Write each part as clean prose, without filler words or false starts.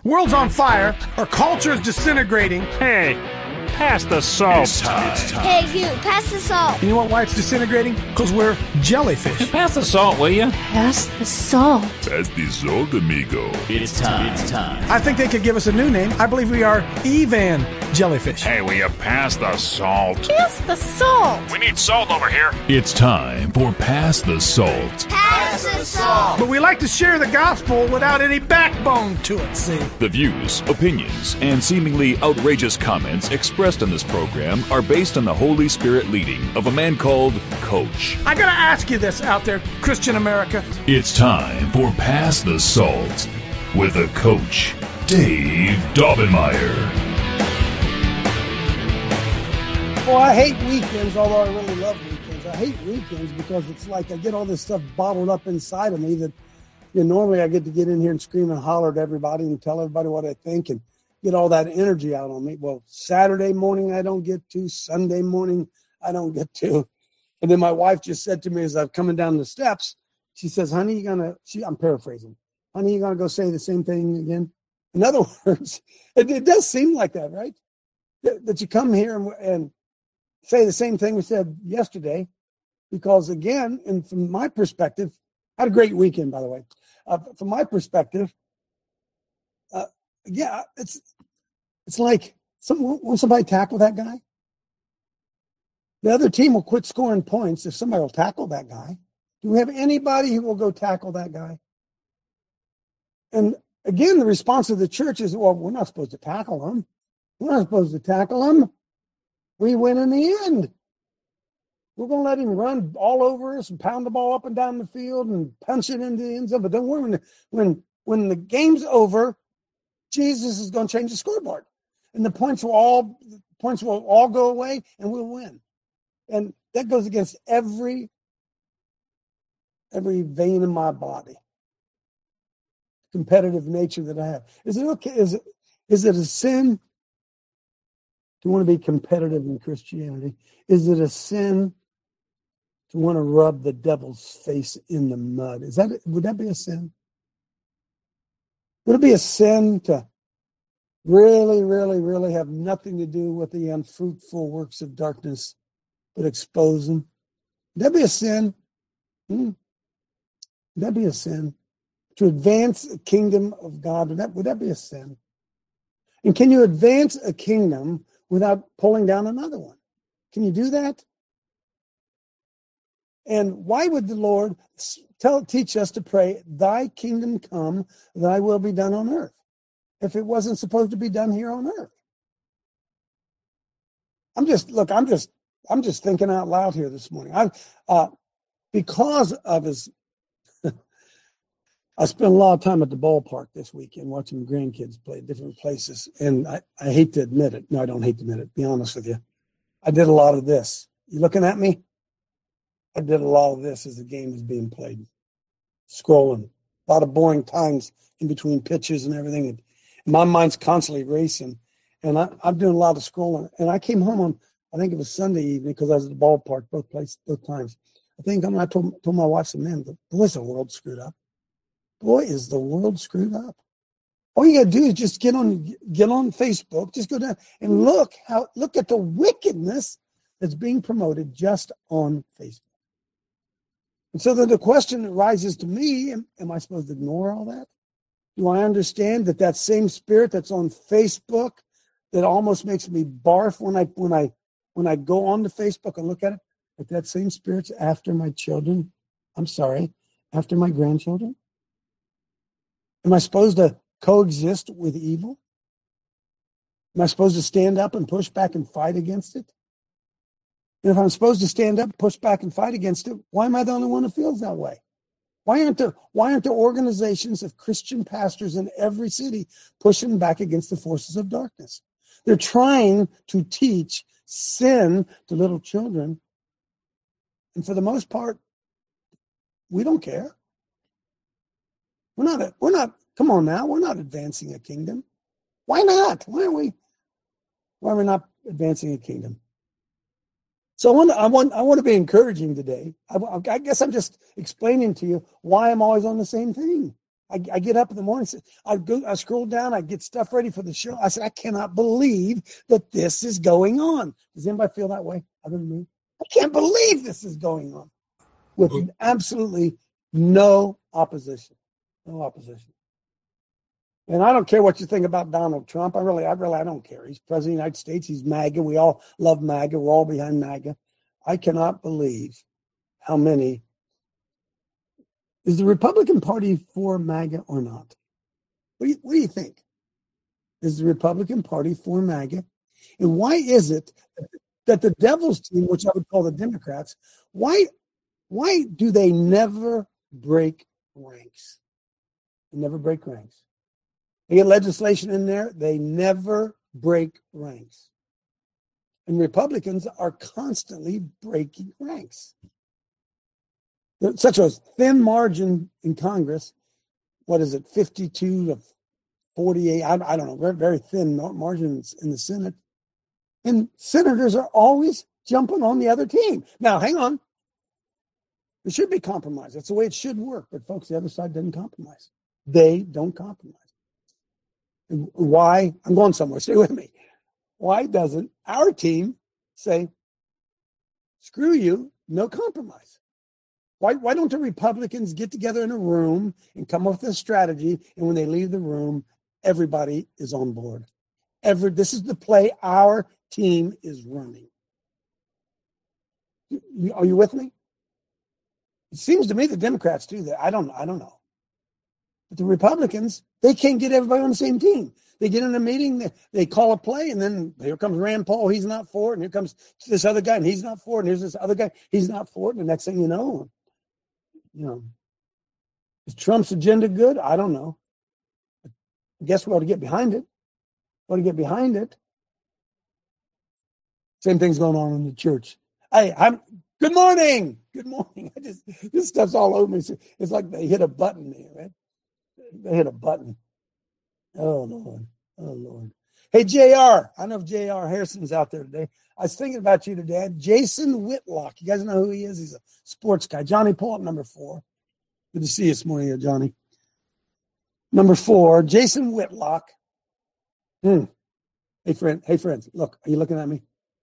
World's on fire. Our culture is disintegrating. Hey, pass the salt. It's time. Hey, you, pass the salt. You know what? Why it's disintegrating? Because we're jellyfish. Pass the salt, will you? Pass the salt. Pass the salt, amigo. It's time. I think they could give us a new name. I believe we are Evan jellyfish. Hey, will you pass the salt? Pass the salt. We need salt over here. It's time for Pass the Salt. Pass the salt. But we like to share the gospel without any backbone to it, see? The views, opinions, and seemingly outrageous comments expressed in this program are based on the Holy Spirit leading of a man called Coach. I gotta ask you this out there, Christian America. It's time for Pass the Salt with a Coach, Dave Daubenmire. Well, I hate weekends, although I really love weekends. I hate weekends because it's like I get all this stuff bottled up inside of me that normally I get to get in here and scream and holler at everybody and tell everybody what I think and get all that energy out on me. Well, Saturday morning I don't get to, Sunday morning I don't get to. And then my wife just said to me as I'm coming down the steps, she says, honey, I'm paraphrasing, honey, you gonna go say the same thing again? In other words, it does seem like that, right? That you come here and say the same thing we said yesterday, because again, and from my perspective, I had a great weekend, by the way. From my perspective, it's like won't somebody tackle that guy? The other team will quit scoring points if somebody will tackle that guy. Do we have anybody who will go tackle that guy? And again, the response of the church is, well, we're not supposed to tackle him. We're not supposed to tackle him. We win in the end. We're going to let him run all over us and pound the ball up and down the field and punch it into the end zone. But don't worry, when the game's over, Jesus is going to change the scoreboard. And the points will all go away and we'll win. And that goes against every vein in my body. Competitive nature that I have. Is it okay? Is it a sin to want to be competitive in Christianity? Is it a sin to want to rub the devil's face in the mud? Would that be a sin? Would it be a sin to really, really, really have nothing to do with the unfruitful works of darkness, but expose them? Would that be a sin? Would that be a sin? To advance the kingdom of God, would that be a sin? And can you advance a kingdom without pulling down another one? Can you do that? And why would the Lord teach us to pray, thy kingdom come, thy will be done on earth, if it wasn't supposed to be done here on earth? I'm just thinking out loud here this morning. Because of his, I spent a lot of time at the ballpark this weekend watching grandkids play at different places. And I hate to admit it. No, I don't hate to admit it. Be honest with you. I did a lot of this. You looking at me? I did a lot of this as the game was being played. Scrolling. A lot of boring times in between pitches and everything. And my mind's constantly racing. And I'm doing a lot of scrolling. And I came home on, I think it was Sunday evening because I was at the ballpark both times. I told my wife, I said, man, boy, is the world screwed up. Boy, is the world screwed up. All you got to do is just get on Facebook, just go down and look at the wickedness that's being promoted just on Facebook. And so then the question that rises to me, am I supposed to ignore all that? Do I understand that same spirit that's on Facebook that almost makes me barf when I go on to Facebook and look at it, that same spirit's after my children? After my grandchildren? Am I supposed to coexist with evil? Am I supposed to stand up and push back and fight against it? And if I'm supposed to stand up, push back, and fight against it, why am I the only one who feels that way? Why aren't there organizations of Christian pastors in every city pushing back against the forces of darkness? They're trying to teach sin to little children. And for the most part, we don't care. We're not, come on now, we're not advancing a kingdom. Why not? Why are we not advancing a kingdom? So I want to be encouraging today. I guess I'm just explaining to you why I'm always on the same thing. I get up in the morning, I scroll down, I get stuff ready for the show. I said, I cannot believe that this is going on. Does anybody feel that way other than me? I can't believe this is going on with absolutely no opposition. No opposition. And I don't care what you think about Donald Trump. I don't care. He's president of the United States. He's MAGA. We all love MAGA. We're all behind MAGA. I cannot believe how many. Is the Republican Party for MAGA or not? What do you think? Is the Republican Party for MAGA? And why is it that the Devil's team, which I would call the Democrats, why do they never break ranks? They never break ranks. They get legislation in there. They never break ranks. And Republicans are constantly breaking ranks. There's such a thin margin in Congress. What is it, 52 to 48? I don't know. Very, very thin margins in the Senate. And senators are always jumping on the other team. Now, hang on. There should be compromise. That's the way it should work. But, folks, the other side doesn't compromise. They don't compromise. And why? I'm going somewhere. Stay with me. Why doesn't our team say, screw you, no compromise? Why don't the Republicans get together in a room and come up with a strategy, and when they leave the room, everybody is on board? This is the play our team is running. Are you with me? It seems to me the Democrats do that. I don't know. But the Republicans, they can't get everybody on the same team. They get in a meeting, they call a play, and then here comes Rand Paul, he's not for it, and here comes this other guy, and he's not for it, and here's this other guy, he's not for it, and the next thing you know, is Trump's agenda good? I don't know. I guess we ought to get behind it. Same thing's going on in the church. Hey, good morning. This stuff's all over me. It's like they hit a button there, right? They hit a button. Oh, Lord. Hey, JR. I know if JR Harrison's out there today. I was thinking about you today. Jason Whitlock. You guys know who he is? He's a sports guy. Johnny, pull up number 4. Good to see you this morning, Johnny. Number 4, Jason Whitlock. Hey, friends. Look, are you looking at me?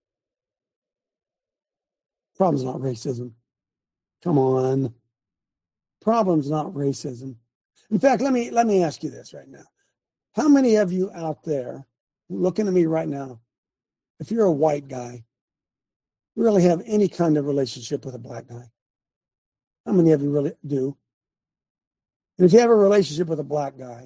Problem's not racism. Come on. Problem's not racism. In fact, let me ask you this right now. How many of you out there looking at me right now, if you're a white guy, really have any kind of relationship with a black guy? How many of you really do? And if you have a relationship with a black guy,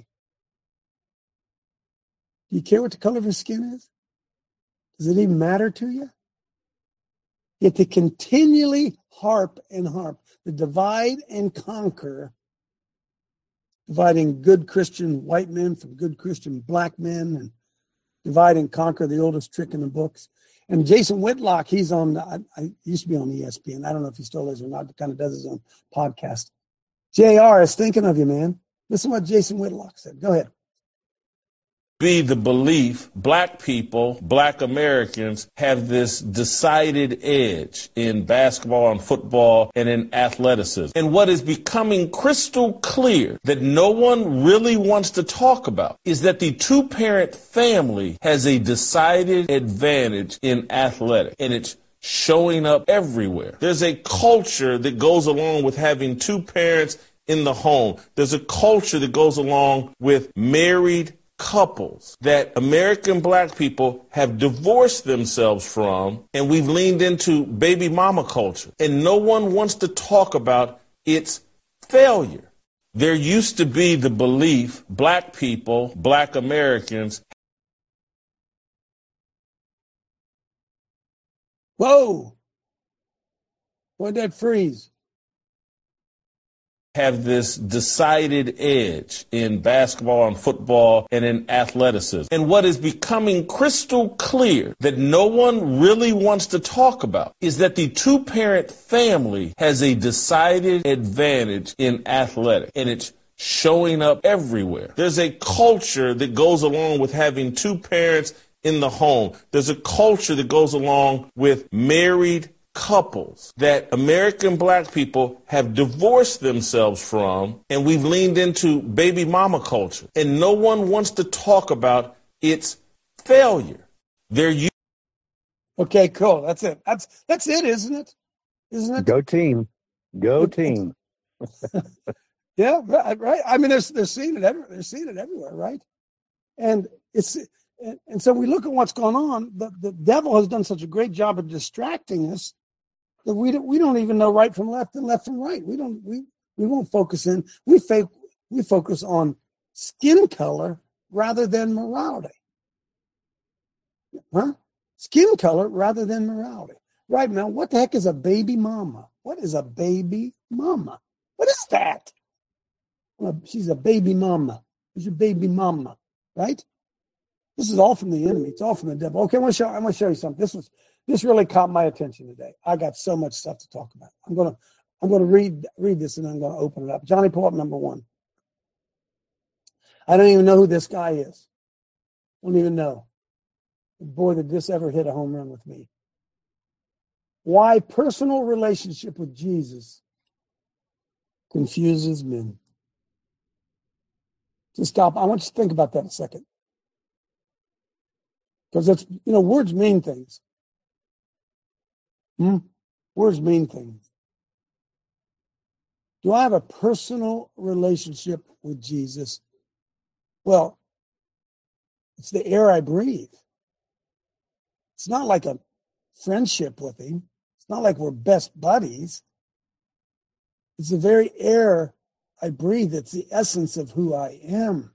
do you care what the color of his skin is? Does it even matter to you? Yet to continually harp, the divide and conquer, dividing good Christian white men from good Christian black men, and divide and conquer, the oldest trick in the books. And Jason Whitlock, he's on, I used to be on ESPN. I don't know if he still is or not. He kind of does his own podcast. JR is thinking of you, man. Listen to what Jason Whitlock said. Go ahead. Be the belief black people, black Americans have this decided edge in basketball and football and in athleticism. And what is becoming crystal clear that no one really wants to talk about is that the two-parent family has a decided advantage in athletics, and it's showing up everywhere. There's a culture that goes along with having two parents in the home. There's a culture that goes along with married couples that American black people have divorced themselves from, and we've leaned into baby mama culture. And no one wants to talk about its failure. There used to be the belief black people, black Americans. Whoa! Why'd that freeze? Have this decided edge in basketball and football and in athleticism. And what is becoming crystal clear that no one really wants to talk about is that the two-parent family has a decided advantage in athletics, and it's showing up everywhere. There's a culture that goes along with having two parents in the home. There's a culture that goes along with married couples that American black people have divorced themselves from, and we've leaned into baby mama culture. And no one wants to talk about its failure. Okay, cool. That's it. That's it, isn't it? Isn't it? Go team. Go team. Yeah, right. I mean, they're seeing it everywhere. They're seeing it everywhere, right? And so we look at what's going on. The devil has done such a great job of distracting us that we don't even know right from left and left from right. We won't focus in. We focus on skin color rather than morality. Huh? Skin color rather than morality. Right now, what the heck is a baby mama? What is a baby mama? What is that? Well, she's a baby mama. She's your baby mama, right? This is all from the enemy. It's all from the devil. Okay, I want to show you something. This really caught my attention today. I got so much stuff to talk about. I'm gonna read this and I'm gonna open it up. Johnny, pull up number 1. I don't even know who this guy is. Don't even know. Boy, did this ever hit a home run with me. Why personal relationship with Jesus confuses men. Just stop. I want you to think about that a second. Because it's, words mean things. Words mean things. Do I have a personal relationship with Jesus? Well, it's the air I breathe. It's not like a friendship with him. It's not like we're best buddies. It's the very air I breathe. It's the essence of who I am.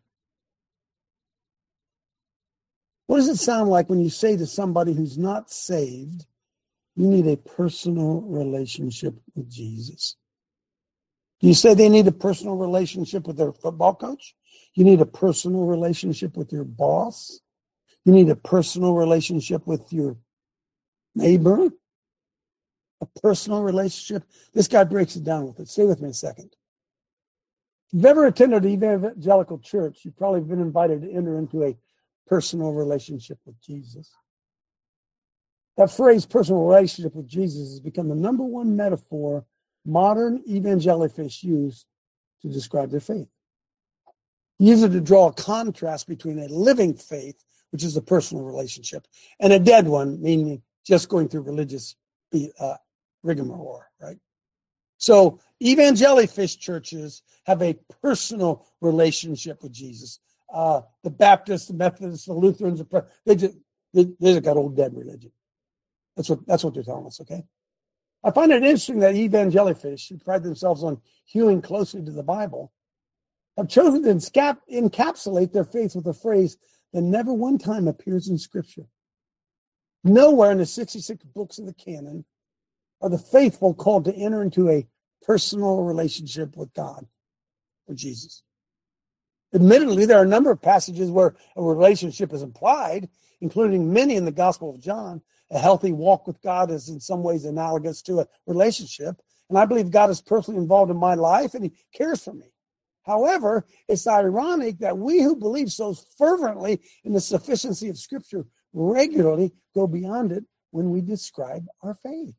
What does it sound like when you say to somebody who's not saved, you need a personal relationship with Jesus? Do you say they need a personal relationship with their football coach? You need a personal relationship with your boss? You need a personal relationship with your neighbor? A personal relationship? This guy breaks it down with it. Stay with me a second. If you've ever attended an evangelical church, you've probably been invited to enter into a personal relationship with Jesus. That phrase, personal relationship with Jesus, has become the number one metaphor modern evangelists use to describe their faith. Use it to draw a contrast between a living faith, which is a personal relationship, and a dead one, meaning just going through religious rigmarole, right? So evangelist churches have a personal relationship with Jesus. The Baptists, the Methodists, the Lutherans, they just got old dead religion. That's what they're telling us, okay? I find it interesting that evangelists, who pride themselves on hewing closely to the Bible, have chosen to encapsulate their faith with a phrase that never one time appears in Scripture. Nowhere in the 66 books of the canon are the faithful called to enter into a personal relationship with God or Jesus. Admittedly, there are a number of passages where a relationship is implied, including many in the Gospel of John. A healthy walk with God is in some ways analogous to a relationship, and I believe God is personally involved in my life and He cares for me. However, it's ironic that we who believe so fervently in the sufficiency of Scripture regularly go beyond it when we describe our faith.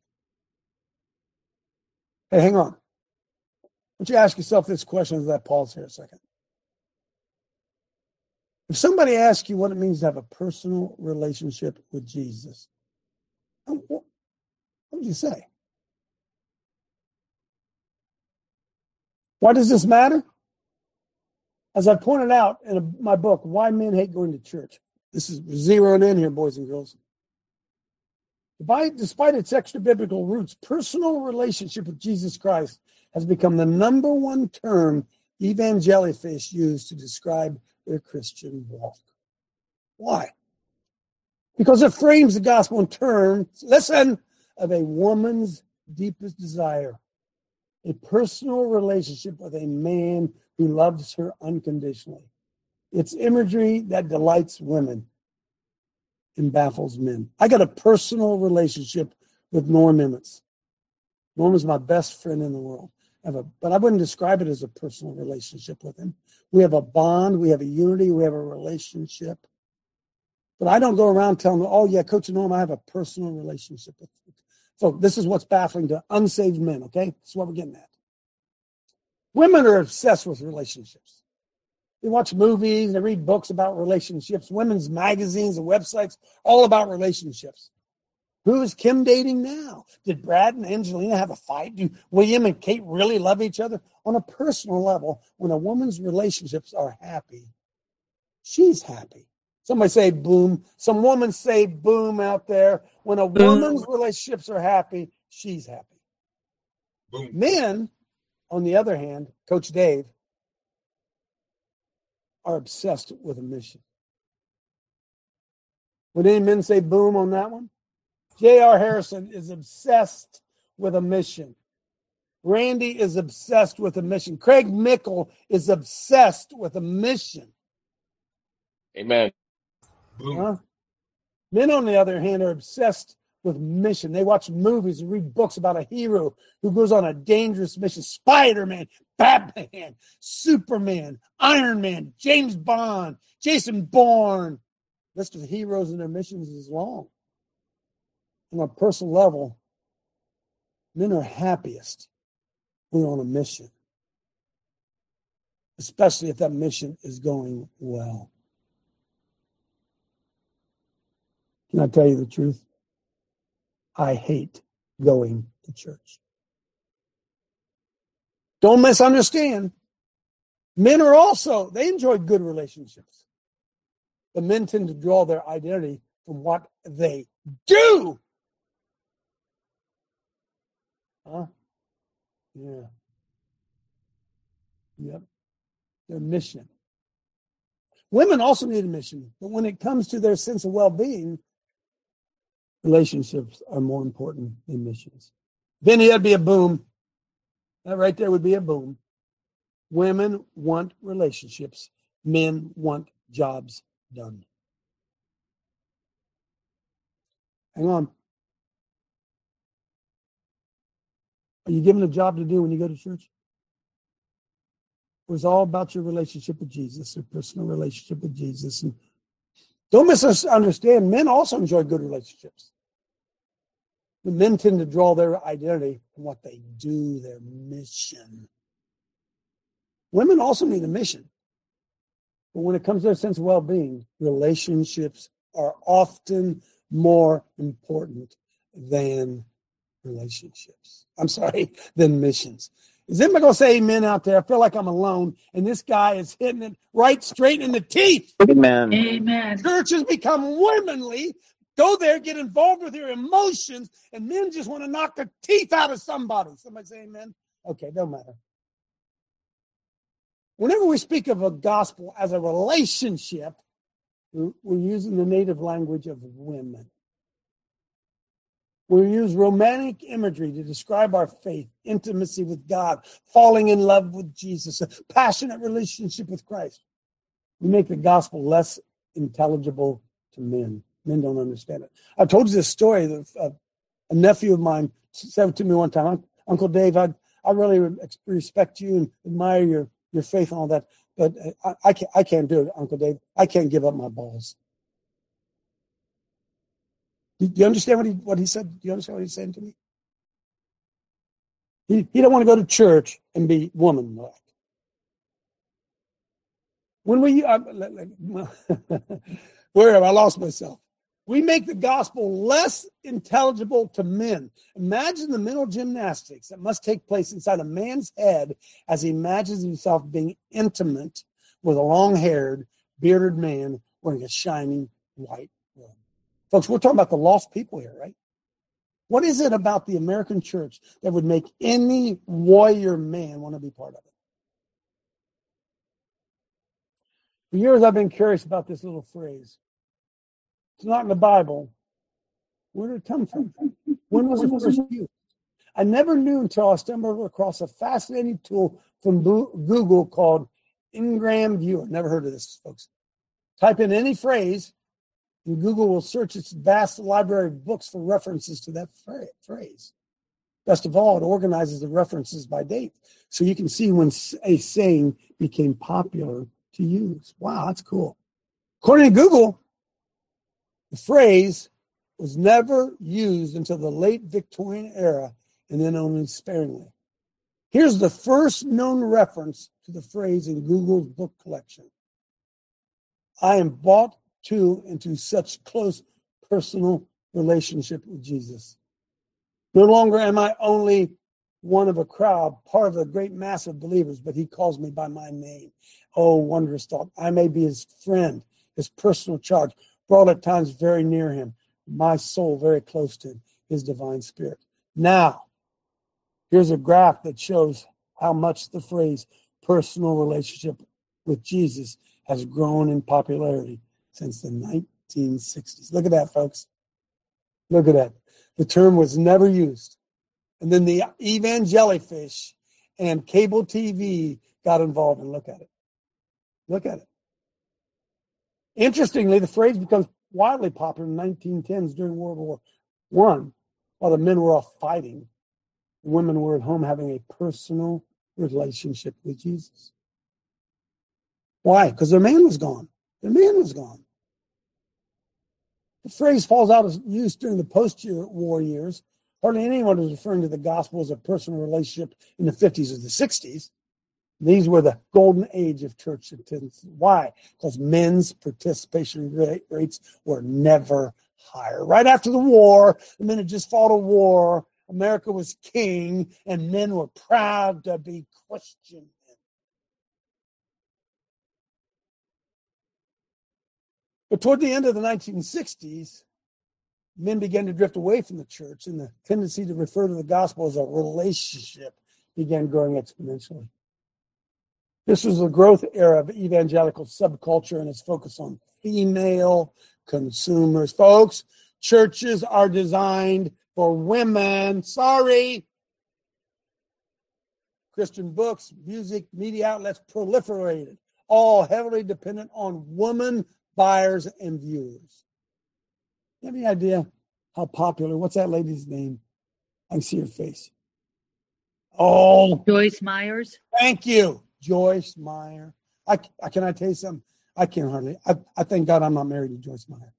Hey, hang on. I want you to ask yourself this question as I pause here a second. If somebody asks you what it means to have a personal relationship with Jesus, what would you say? Why does this matter? As I pointed out in my book, Why Men Hate Going to Church. This is zeroing in here, boys and girls. Despite its extra-biblical roots, personal relationship with Jesus Christ has become the number one term evangelists use to describe their Christian walk. Why? Because it frames the gospel in terms, listen, of a woman's deepest desire, a personal relationship with a man who loves her unconditionally. It's imagery that delights women and baffles men. I got a personal relationship with Norm Emmons. Norm is my best friend in the world. But I wouldn't describe it as a personal relationship with him. We have a bond, we have a unity, we have a relationship. But I don't go around telling them, oh yeah, Coach Norm, I have a personal relationship with you. So this is what's baffling to unsaved men, okay? This is what we're getting at. Women are obsessed with relationships. They watch movies, they read books about relationships, women's magazines and websites, all about relationships. Who is Kim dating now? Did Brad and Angelina have a fight? Do William and Kate really love each other? On a personal level, when a woman's relationships are happy, she's happy. Somebody say boom. Some women say boom out there. When a woman's relationships are happy, she's happy. Boom. Men, on the other hand, Coach Dave, are obsessed with a mission. Would any men say boom on that one? J.R. Harrison is obsessed with a mission. Randy is obsessed with a mission. Craig Mickle is obsessed with a mission. Amen. Men, on the other hand, are obsessed with mission. They watch movies and read books about a hero who goes on a dangerous mission. Spider-Man, Batman, Superman, Iron Man, James Bond, Jason Bourne. The list of heroes and their missions is long. On a personal level, men are happiest when they're on a mission, especially if that mission is going well. Can I tell you the truth? I hate going to church. Don't misunderstand. Men are also, they enjoy good relationships. But men tend to draw their identity from what they do. Huh? Yeah. Yep. Their mission. Women also need a mission, but when it comes to their sense of well-being, relationships are more important than missions. Vinny, that'd be a boom. That right there would be a boom. Women want relationships. Men want jobs done. Hang on. Are you given a job to do when you go to church? It was all about your relationship with Jesus, your personal relationship with Jesus. And don't misunderstand, men also enjoy good relationships. The men tend to draw their identity from what they do, their mission. Women also need a mission. But when it comes to their sense of well-being, relationships are often more important than than missions. Is anybody going to say amen out there? I feel like I'm alone, and this guy is hitting it right straight in the teeth. Amen. Amen. Churches become womanly. Go there, get involved with your emotions, and men just want to knock the teeth out of somebody. Somebody say amen? Okay, don't matter. Whenever we speak of a gospel as a relationship, we're using the native language of women. We use romantic imagery to describe our faith, intimacy with God, falling in love with Jesus, a passionate relationship with Christ. We make the gospel less intelligible to men. Men don't understand it. I told you this story that a nephew of mine said it to me one time. Uncle Dave, I really respect you and admire your faith and all that, but I can't do it, Uncle Dave. I can't give up my balls. Do you understand what he said? Do you understand what he's saying to me? He don't want to go to church and be woman-like. When where have I lost myself? We make the gospel less intelligible to men. Imagine the mental gymnastics that must take place inside a man's head as he imagines himself being intimate with a long-haired, bearded man wearing a shining white robe. Folks, we're talking about the lost people here, right? What is it about the American church that would make any warrior man want to be part of it? For years, I've been curious about this little phrase. It's not in the Bible. Where did it come from? When was it first used? I never knew until I stumbled across a fascinating tool from Google called Ngram Viewer. Never heard of this, folks. Type in any phrase, and Google will search its vast library of books for references to that phrase. Best of all, it organizes the references by date, so you can see when a saying became popular to use. Wow, that's cool. According to Google, the phrase was never used until the late Victorian era, and then only sparingly. Here's the first known reference to the phrase in Google's book collection. I am brought to into such close personal relationship with Jesus. No longer am I only one of a crowd, part of a great mass of believers, but he calls me by my name. Oh, wondrous thought. I may be his friend, his personal charge, brought at times very near him, my soul very close to him, his divine spirit. Now, here's a graph that shows how much the phrase personal relationship with Jesus has grown in popularity since the 1960s. Look at that, folks. Look at that. The term was never used. And then the evangelifish and cable TV got involved, and look at it. Look at it. Interestingly, the phrase becomes widely popular in the 1910s during World War I, while the men were off fighting. The women were at home having a personal relationship with Jesus. Why? Because their man was gone. Their man was gone. The phrase falls out of use during the post-war years. Hardly anyone is referring to the gospel as a personal relationship in the 50s or the 60s. These were the golden age of church attendance. Why? Because men's participation rates were never higher. Right after the war, the men had just fought a war. America was king, and men were proud to be Christian. But toward the end of the 1960s, men began to drift away from the church, and the tendency to refer to the gospel as a relationship began growing exponentially. This was the growth era of evangelical subculture and its focus on female consumers. Folks, churches are designed for women. Sorry. Christian books, music, media outlets proliferated, all heavily dependent on women buyers and viewers. You have any idea how popular? What's that lady's name? I can see her face. Oh, Joyce Myers. Thank you, Joyce Meyer. Can I tell you something? I can't hardly. I thank God I'm not married to Joyce Meyer.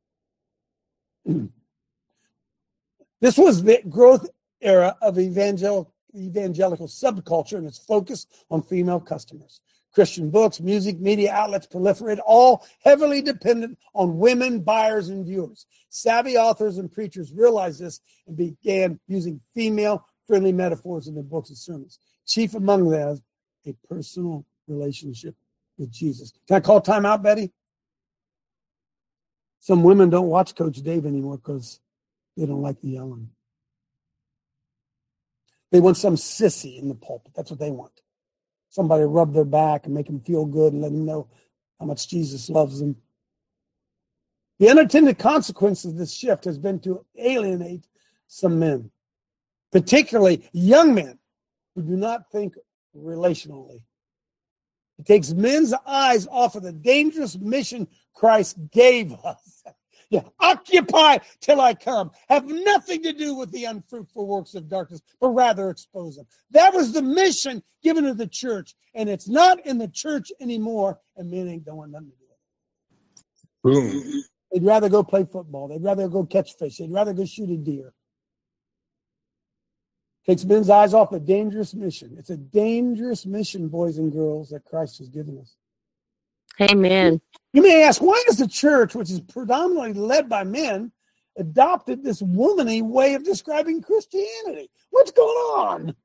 This was the growth era of evangelical subculture and its focus on female customers. Christian books, music, media outlets proliferated, all heavily dependent on women, buyers, and viewers. Savvy authors and preachers realized this and began using female-friendly metaphors in their books and sermons. Chief among them, a personal relationship with Jesus. Can I call time out, Betty? Some women don't watch Coach Dave anymore because they don't like the yelling. They want some sissy in the pulpit. That's what they want. Somebody to rub their back and make them feel good and let them know how much Jesus loves them. The unintended consequence of this shift has been to alienate some men, particularly young men who do not think relationally. It takes men's eyes off of the dangerous mission Christ gave us. Yeah, occupy till I come. Have nothing to do with the unfruitful works of darkness, but rather expose them. That was the mission given to the church, and it's not in the church anymore, and men don't want nothing to do with it. Boom. They'd rather go play football. They'd rather go catch fish. They'd rather go shoot a deer. Takes men's eyes off a dangerous mission. It's a dangerous mission, boys and girls, that Christ has given us. Amen. You may ask, why is the church, which is predominantly led by men, adopted this womanly way of describing Christianity? What's going on?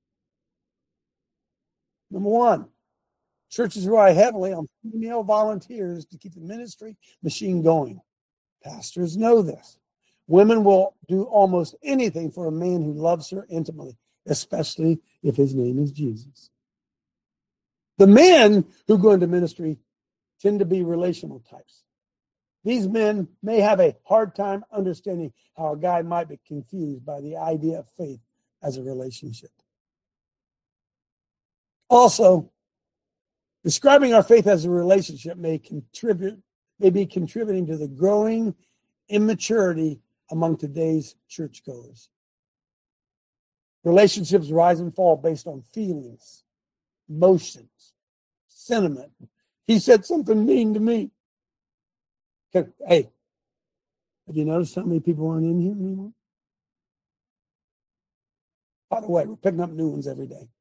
Number one, churches rely heavily on female volunteers to keep the ministry machine going. Pastors know this. Women will do almost anything for a man who loves her intimately, especially if his name is Jesus. The men who go into ministry tend to be relational types. These men may have a hard time understanding how a guy might be confused by the idea of faith as a relationship. Also, describing our faith as a relationship may be contributing to the growing immaturity among today's churchgoers. Relationships rise and fall based on feelings, emotions, sentiment. He said something mean to me. Hey, Have you noticed how many people aren't in here anymore? By the way, we're picking up new ones every day.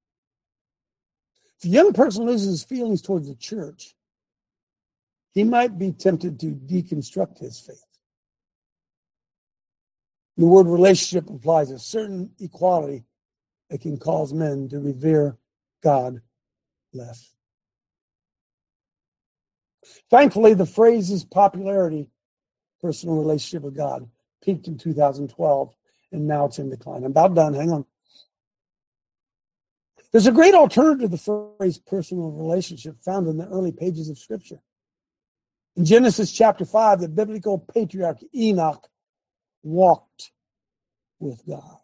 If a young person loses his feelings towards the church, he might be tempted to deconstruct his faith. The word relationship implies a certain equality that can cause men to revere God less. Thankfully, the phrase's popularity, personal relationship with God, peaked in 2012, and now it's in decline. I'm about done. Hang on. There's a great alternative to the phrase personal relationship found in the early pages of Scripture. In Genesis chapter 5, the biblical patriarch Enoch walked with God.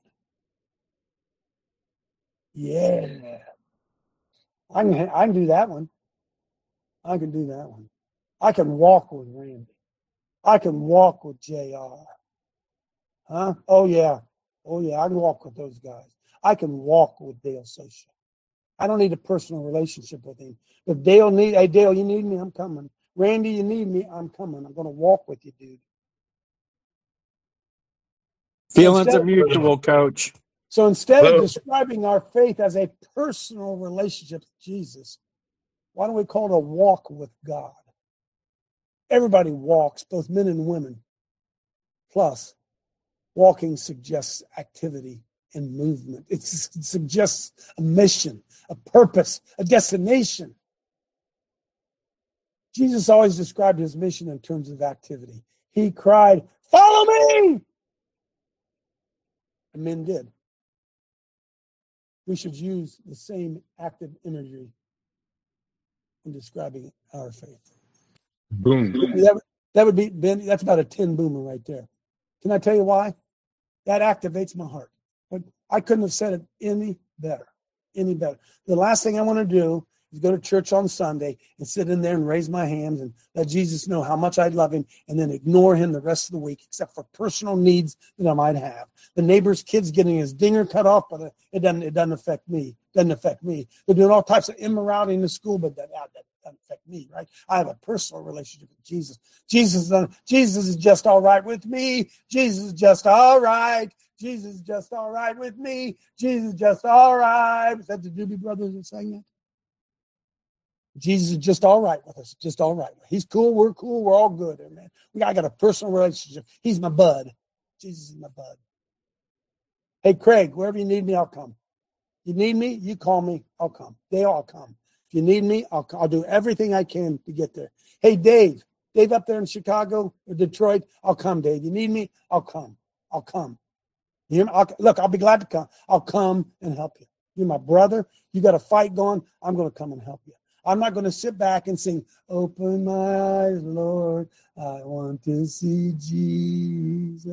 Yeah. I can do that one. I can do that one. I can walk with Randy. I can walk with JR. Huh? Oh, yeah. I can walk with those guys. I can walk with Dale Social. I don't need a personal relationship with him. If Dale hey, Dale, you need me? I'm coming. Randy, you need me? I'm coming. I'm going to walk with you, dude. Feelings are mutual, Coach. So instead of describing our faith as a personal relationship with Jesus, why don't we call it a walk with God? Everybody walks, both men and women. Plus, walking suggests activity and movement. It suggests a mission, a purpose, a destination. Jesus always described his mission in terms of activity. He cried, "Follow me!" And men did. We should use the same active imagery in describing our faith. Boom. That would be, Ben, that's about a 10 boomer right there. Can I tell you why? That activates my heart. But I couldn't have said it any better. The last thing I want to do is go to church on Sunday and sit in there and raise my hands and let Jesus know how much I love him and then ignore him the rest of the week, except for personal needs that I might have. The neighbor's kid's getting his dinger cut off, but it doesn't affect me. They're doing all types of immorality in the school, but that doesn't affect me, right? I have a personal relationship with Jesus. Jesus is just all right with me. Jesus is just all right. Jesus is just all right with me. Jesus is just all right. Was that the Doobie Brothers that sang that? Jesus is just all right with us. Just all right. He's cool. We're cool. We're all good. Amen. I got a personal relationship. He's my bud. Jesus is my bud. Hey, Craig, wherever you need me, I'll come. You need me, you call me, I'll come. They all come. If you need me, I'll do everything I can to get there. Hey, Dave up there in Chicago or Detroit, I'll come, Dave. You need me, I'll come. You hear me? I'll be glad to come. I'll come and help you. You're my brother. You got a fight going. I'm going to come and help you. I'm not going to sit back and sing, "Open my eyes, Lord. I want to see Jesus."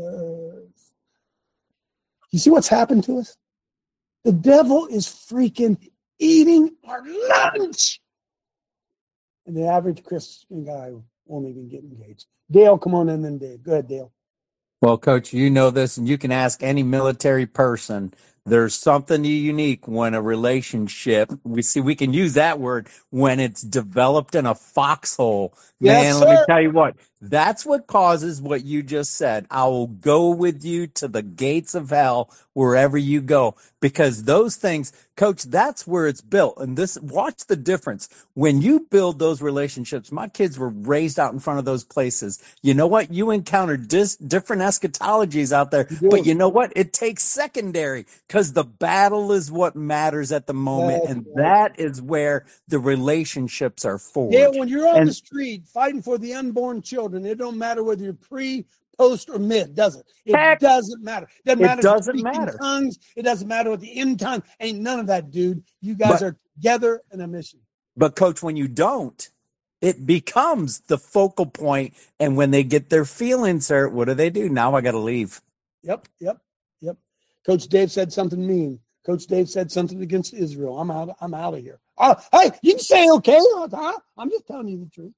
You see what's happened to us? The devil is freaking eating our lunch. And the average Christian guy won't even get engaged. Dale, come on in then, Dave. Go ahead, Dale. Well, Coach, you know this, and you can ask any military person. There's something unique when a relationship, we can use that word, when it's developed in a foxhole. Yes, Man, let me sir. tell you what, that's what causes what you just said. I will go with you to the gates of hell wherever you go, because those things, Coach, that's where it's built. And watch the difference. When you build those relationships, my kids were raised out in front of those places. You know what? You encounter different eschatologies out there, but you know what? It takes secondary, because the battle is what matters at the moment, and that is where the relationships are forged. Yeah, when you're on the street fighting for the unborn children, it don't matter whether you're pre, post, or mid, does it? It doesn't matter. It doesn't matter. Tongues. It doesn't matter what the end time. Ain't none of that, dude. You guys are together in a mission. But, Coach, when you don't, it becomes the focal point, and when they get their feelings hurt, what do? Now I got to leave. Yep. Coach Dave said something mean. Coach Dave said something against Israel. I'm out of here. Hey, you can say okay. I'm just telling you the truth.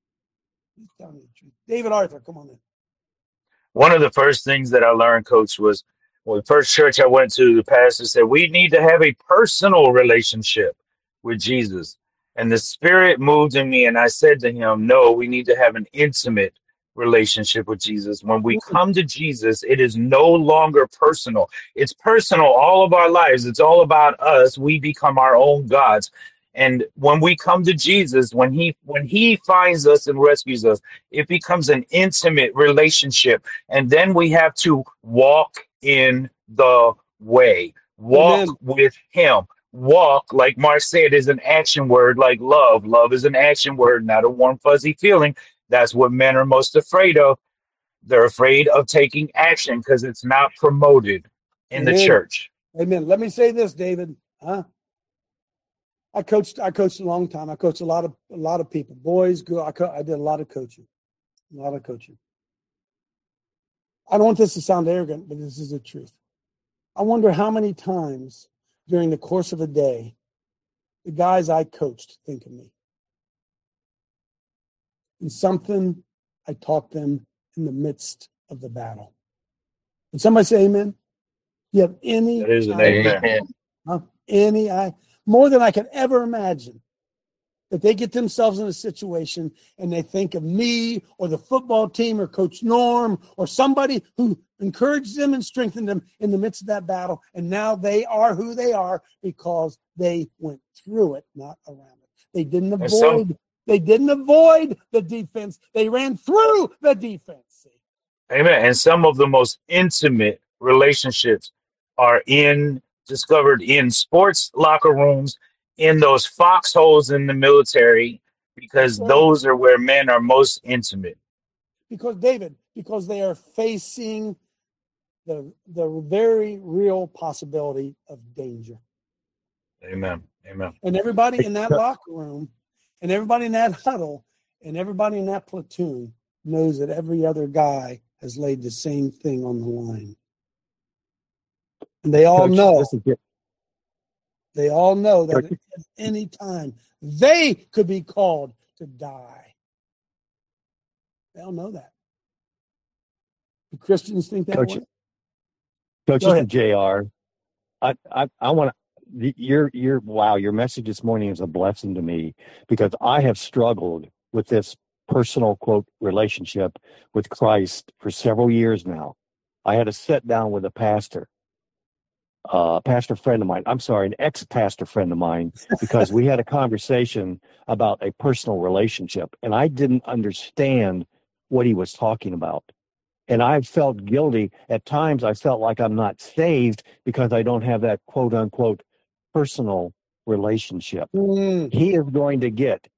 David Arthur, come on in. One of the first things that I learned, Coach, was when the first church I went to, the pastor said, we need to have a personal relationship with Jesus. And the Spirit moved in me, and I said to him, no, we need to have an intimate relationship with Jesus. When we come to Jesus, it is no longer personal. It's personal all of our lives. It's all about us. We become our own gods. And when we come to Jesus, when he finds us and rescues us, it becomes an intimate relationship. And then we have to walk in the way, walk Amen. with him. Walk, like Mark said, is an action word, like love. Love is an action word, not a warm, fuzzy feeling. That's what men are most afraid of. They're afraid of taking action because it's not promoted in the Amen. church. Amen. Let me say this, David. I coached a long time. I coached a lot of people, boys, girls. I did a lot of coaching. I don't want this to sound arrogant, but this is the truth. I wonder how many times during the course of a day the guys I coached think of me. And something I taught them in the midst of the battle. Can somebody say amen? Do you have any? That is an amen. More than I could ever imagine, that they get themselves in a situation and they think of me or the football team or Coach Norm or somebody who encouraged them and strengthened them in the midst of that battle. And now they are who they are because they went through it, not around it. They didn't avoid the defense. They ran through the defense. See? Amen. And some of the most intimate relationships are discovered in sports locker rooms, in those foxholes in the military, because those are where men are most intimate. Because they are facing the very real possibility of danger. Amen. And everybody in that locker room, and everybody in that huddle, and everybody in that platoon knows that every other guy has laid the same thing on the line. And they all know. They all know that at any time they could be called to die. They all know that. Do Christians think that way? Coach, this is JR. I want to. Your message this morning is a blessing to me because I have struggled with this personal quote relationship with Christ for several years now. I had to sit down with a pastor friend of mine. I'm sorry, an ex-pastor friend of mine, because we had a conversation about a personal relationship, and I didn't understand what he was talking about. And I felt guilty. At times, I felt like I'm not saved because I don't have that quote-unquote personal relationship. He is going to get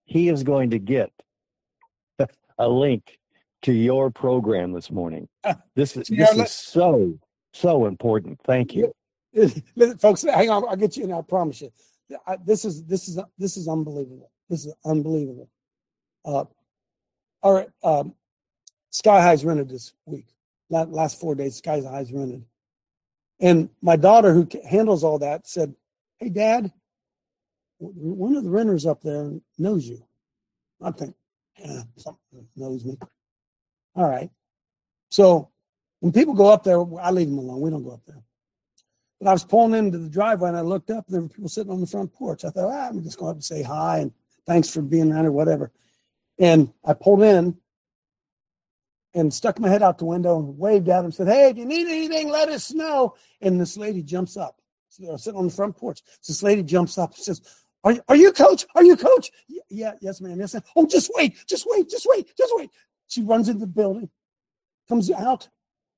a link to your program this morning. This is so important. Thank you. Folks, hang on. I'll get you in. I promise you. This is unbelievable. This is unbelievable. All right. Sky High's rented this week. Last 4 days, Sky High's rented. And my daughter, who handles all that, said, "Hey, Dad, one of the renters up there knows you." I think, something knows me. All right. So when people go up there, I leave them alone. We don't go up there. But I was pulling into the driveway, and I looked up, and there were people sitting on the front porch. I thought, I'm just going up and say hi, and thanks for being around or whatever. And I pulled in and stuck my head out the window and waved at them, said, "Hey, if you need anything, let us know." And this lady jumps up. So they're sitting on the front porch. So this lady jumps up and says, Are you Coach? Are you Coach? Yeah, yes, ma'am. Yes, ma'am. Oh, just wait. She runs into the building, comes out.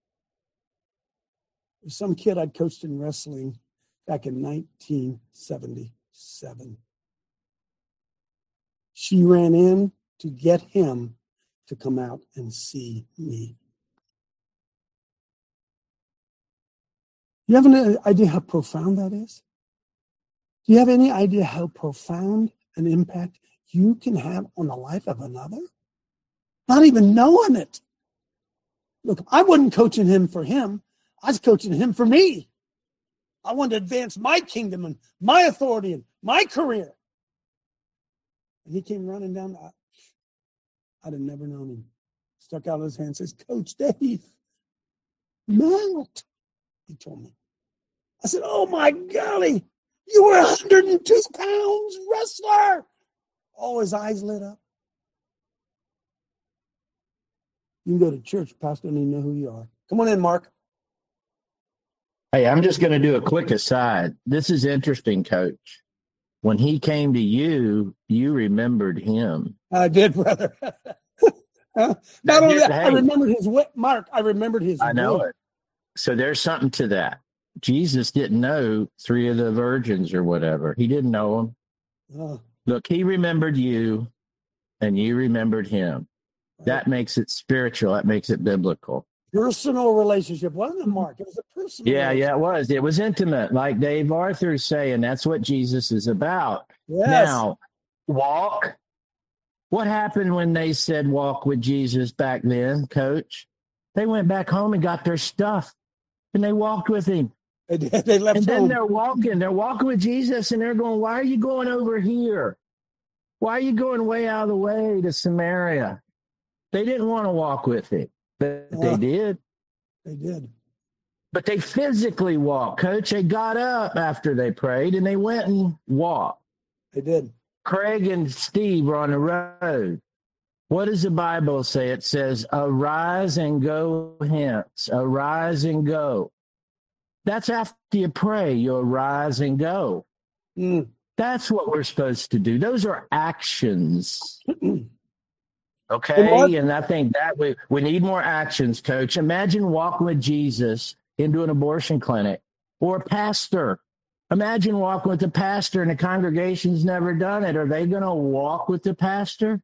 There's some kid I'd coached in wrestling back in 1977. She ran in to get him to come out and see me. Do you have any idea how profound that is? Do you have any idea how profound an impact you can have on the life of another? Not even knowing it. Look, I wasn't coaching him for him. I was coaching him for me. I wanted to advance my kingdom and my authority and my career. And he came running down. I'd have never known him. Stuck out his hand and says, "Coach Dave, Matt," he told me. I said, "Oh my golly, you were 102 pounds wrestler." Oh, his eyes lit up. You can go to church. Pastor doesn't even know who you are. Come on in, Mark. Hey, I'm just going to do a quick aside. This is interesting, Coach. When he came to you, you remembered him. I did, brother. Not only that, I remembered his way. Mark, I remembered his I know way. it. So there's something to that. Jesus didn't know 3 of the virgins or whatever. He didn't know them. Look, he remembered you, and you remembered him. That makes it spiritual. That makes it biblical. Personal relationship, wasn't it, Mark? It was a personal relationship. Yeah, it was. It was intimate, like Dave Arthur's saying. That's what Jesus is about. Yes. Now, walk. What happened when they said walk with Jesus back then, Coach? They went back home and got their stuff, and they walked with him. They left and then home. They're walking with Jesus, and they're going, why are you going over here? Why are you going way out of the way to Samaria? They didn't want to walk with him, but they did. They did. But they physically walked, Coach. They got up after they prayed, and they went and walked. They did. Craig and Steve were on the road. What does the Bible say? It says, arise and go hence. Arise and go. That's after you pray, you arise and go. That's what we're supposed to do. Those are actions. Okay? And I think that we need more actions, Coach. Imagine walking with Jesus into an abortion clinic or a pastor. Imagine walking with the pastor and the congregation's never done it. Are they going to walk with the pastor?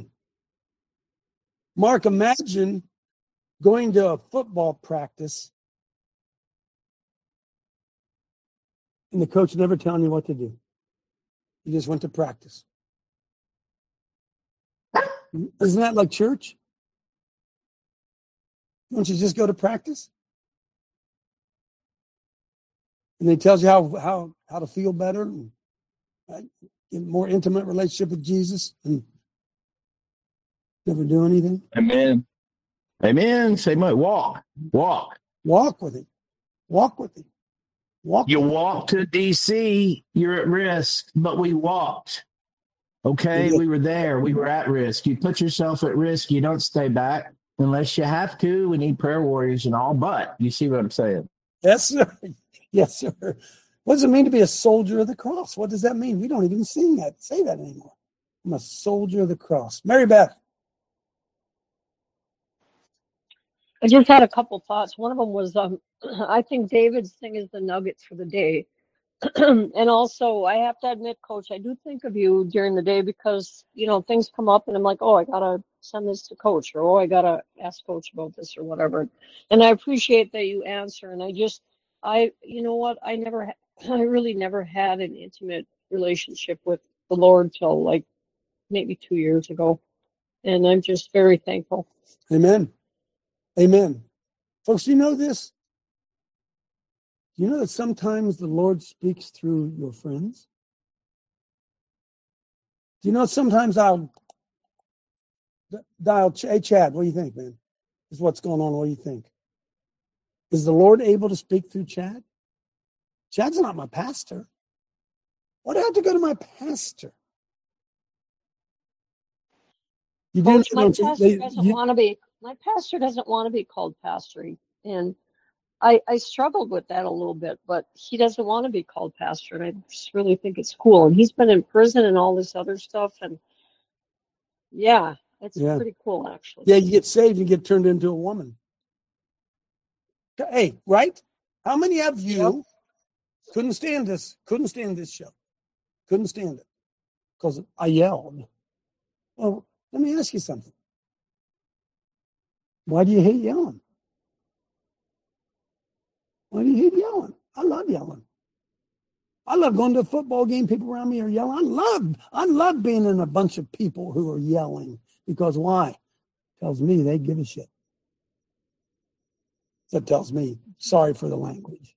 Mark, imagine going to a football practice and the coach never telling you what to do. You just went to practice. Isn't that like church? Don't you just go to practice? And he tells you how to feel better and get a more intimate relationship with Jesus and never do anything. Amen. Say, walk with him. Walk with him. You walk to DC, you're at risk, but we walked. Okay, we were there. We were at risk. You put yourself at risk. You don't stay back unless you have to. We need prayer warriors and all, but you see what I'm saying? Yes, sir. Yes, sir. What does it mean to be a soldier of the cross? What does that mean? We don't even say that anymore. I'm a soldier of the cross. Mary Beth. I just had a couple thoughts. One of them was, I think David's thing is the nuggets for the day. And also, I have to admit, Coach, I do think of you during the day because, things come up and I'm like, oh, I got to send this to Coach, or, oh, I got to ask Coach about this or whatever. And I appreciate that you answer. And you know what? I really never had an intimate relationship with the Lord till like maybe 2 years ago. And I'm just very thankful. Amen. Amen. Folks, do you know this? Do you know that sometimes the Lord speaks through your friends? Do you know sometimes I'll dial, hey, Chad, what do you think, man? This is what's going on. What do you think? Is the Lord able to speak through Chad? Chad's not my pastor. Why do I have to go to my pastor? My pastor doesn't want to be called pastoring. And I struggled with that a little bit, but he doesn't want to be called pastor. And I just really think it's cool. And he's been in prison and all this other stuff. And it's pretty cool, actually. Yeah, you get saved and get turned into a woman. Hey, right? How many of you couldn't stand this show? Couldn't stand it because I yelled. Well, let me ask you something. Why do you hate yelling? Why do you hate yelling? I love yelling. I love going to a football game. People around me are yelling. I love being in a bunch of people who are yelling because why? Tells me they give a shit. That tells me, sorry for the language.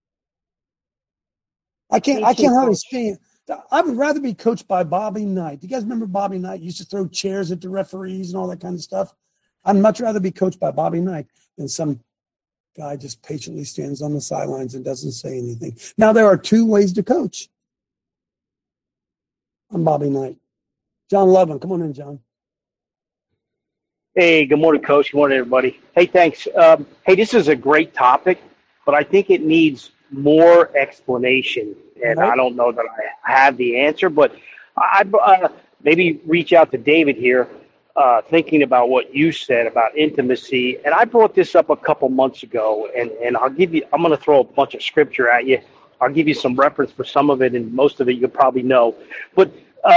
I can't hardly stand. I would rather be coached by Bobby Knight. Do you guys remember Bobby Knight? He used to throw chairs at the referees and all that kind of stuff. I'd much rather be coached by Bobby Knight than some guy just patiently stands on the sidelines and doesn't say anything. Now, there are two ways to coach. I'm Bobby Knight. John Lovin, come on in, John. Hey, good morning, Coach. Good morning, everybody. Hey, thanks. Hey, this is a great topic, but I think it needs more explanation. And I don't know that I have the answer, but I maybe reach out to David here, thinking about what you said about intimacy. And I brought this up a couple months ago, and I'm going to throw a bunch of scripture at you. I'll give you some reference for some of it, and most of it you'll probably know. But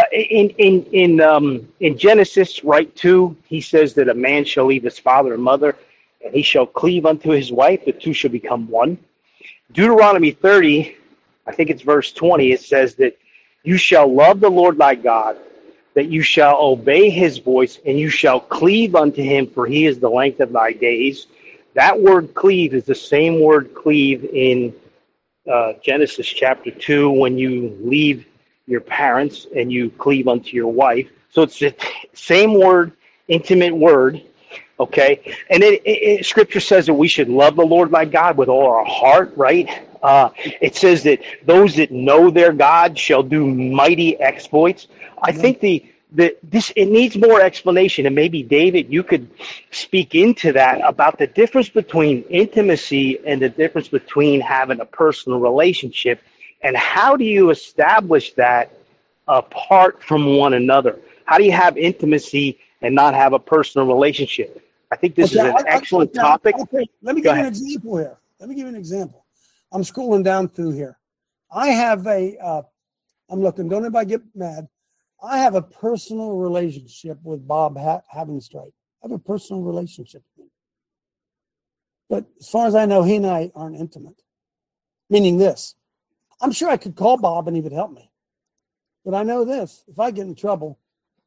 in Genesis, right, 2, he says that a man shall leave his father and mother, and he shall cleave unto his wife, the two shall become one. Deuteronomy 30, I think it's verse 20, it says that you shall love the Lord thy God, that you shall obey his voice, and you shall cleave unto him, for he is the length of thy days. That word cleave is the same word cleave in Genesis chapter 2, when you leave your parents and you cleave unto your wife. So it's the same word, intimate word, okay? And Scripture says that we should love the Lord thy God with all our heart, right? It says that those that know their God shall do mighty exploits. I think it needs more explanation, and maybe David, you could speak into that about the difference between intimacy and the difference between having a personal relationship, and how do you establish that apart from one another? How do you have intimacy and not have a personal relationship? I think this is an excellent topic. Okay. Let me give you an example here. I'm scrolling down through here. I have I'm looking, don't anybody get mad. I have a personal relationship with Bob Havenstreit. I have a personal relationship with him. But as far as I know, he and I aren't intimate. Meaning this, I'm sure I could call Bob and he would help me. But I know this, if I get in trouble,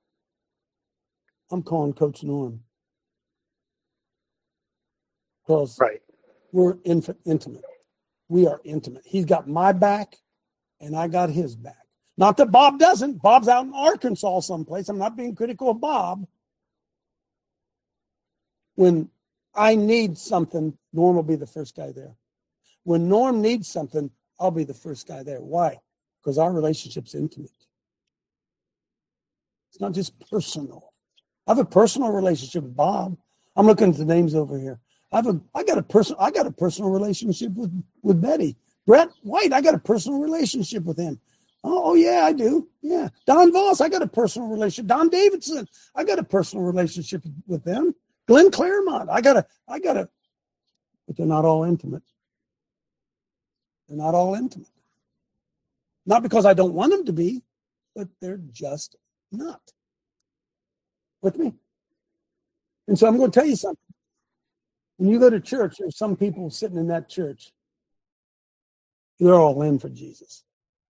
I'm calling Coach Norm. Because we're intimate. We are intimate. He's got my back and I got his back. Not that Bob doesn't. Bob's out in Arkansas someplace. I'm not being critical of Bob. When I need something, Norm will be the first guy there. When Norm needs something, I'll be the first guy there. Why? Because our relationship's intimate. It's not just personal. I have a personal relationship with Bob. I'm looking at the names over here. I got a personal relationship with Betty. Brett White, I got a personal relationship with him. Oh, yeah, I do. Yeah. Don Voss, I got a personal relationship. Don Davidson, I got a personal relationship with them. Glenn Claremont, I got a, but they're not all intimate. They're not all intimate. Not because I don't want them to be, but they're just not. With me. And so I'm going to tell you something. When you go to church, there's some people sitting in that church. They're all in for Jesus.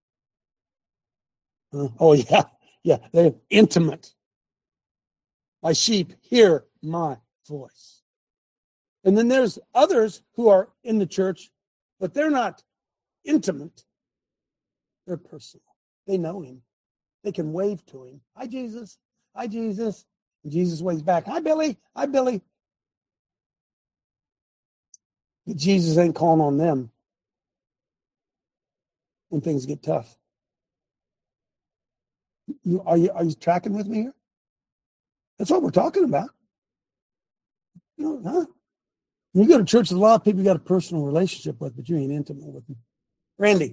Oh, yeah. Yeah, they're intimate. My sheep hear my voice. And then there's others who are in the church, but they're not intimate. They're personal. They know him. They can wave to him. Hi, Jesus. Hi, Jesus. And Jesus waves back. Hi, Billy. Hi, Billy. But Jesus ain't calling on them when things get tough. Are you tracking with me here? That's what we're talking about. You go to church with a lot of people you got a personal relationship with, but you ain't intimate with them. Randy.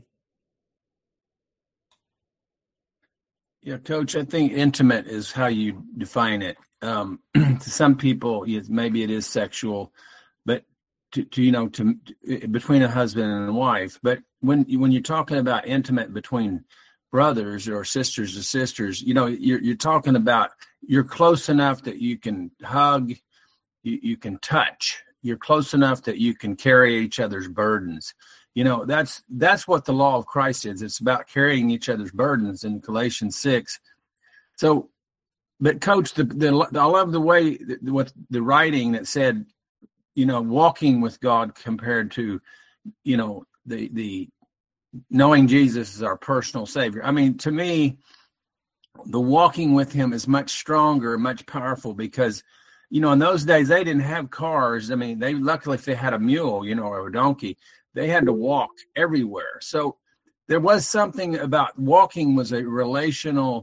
Yeah, Coach, I think intimate is how you define it. To some people, maybe it is sexual, but to between a husband and a wife. But when you're talking about intimate between brothers or sisters to sisters, you're talking about you're close enough that you can hug, you can touch, you're close enough that you can carry each other's burdens. That's what the law of Christ is. It's about carrying each other's burdens in Galatians 6. So, but Coach, I love the way with the writing that said, walking with God compared to, the knowing Jesus is our personal Savior. I mean, to me, the walking with him is much stronger, much powerful because, in those days they didn't have cars. I mean, luckily if they had a mule, or a donkey, they had to walk everywhere. So there was something about walking was a relational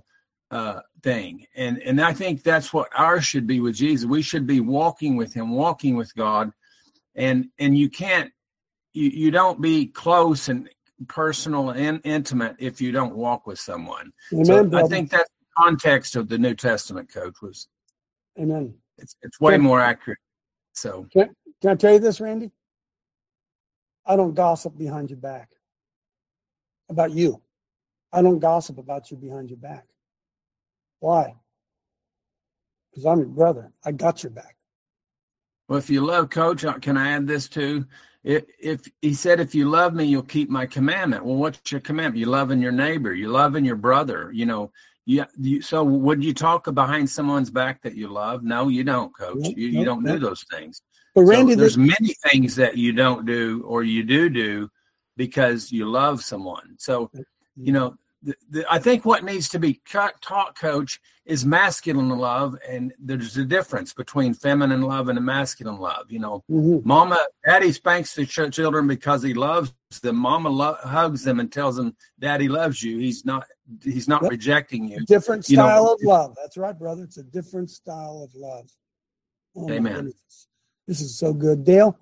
thing. And I think that's what ours should be with Jesus. We should be walking with him, walking with God. And you can't, you don't be close and personal and intimate if you don't walk with someone. Amen, so brother. I think that's the context of the New Testament, Coach, was Amen. It's way more accurate. So can I tell you this, Randy? I don't gossip behind your back about you. I don't gossip about you behind your back. Why? Because I'm your brother. I got your back. Well, if you love, Coach, can I add this too? If he said, if you love me, you'll keep my commandment. Well, what's your commandment? You loving your neighbor. You loving your brother. So would you talk behind someone's back that you love? No, you don't, Coach. You don't do those things. But Randy, there's many things that you don't do or you do because you love someone. So, I think what needs to be taught, Coach, is masculine love, and there's a difference between feminine love and a masculine love. Daddy spanks the children because he loves them. Mama hugs them and tells them, Daddy loves you. He's not rejecting you. Different style of love. That's right, brother. It's a different style of love. Oh, amen. This is so good. Dale?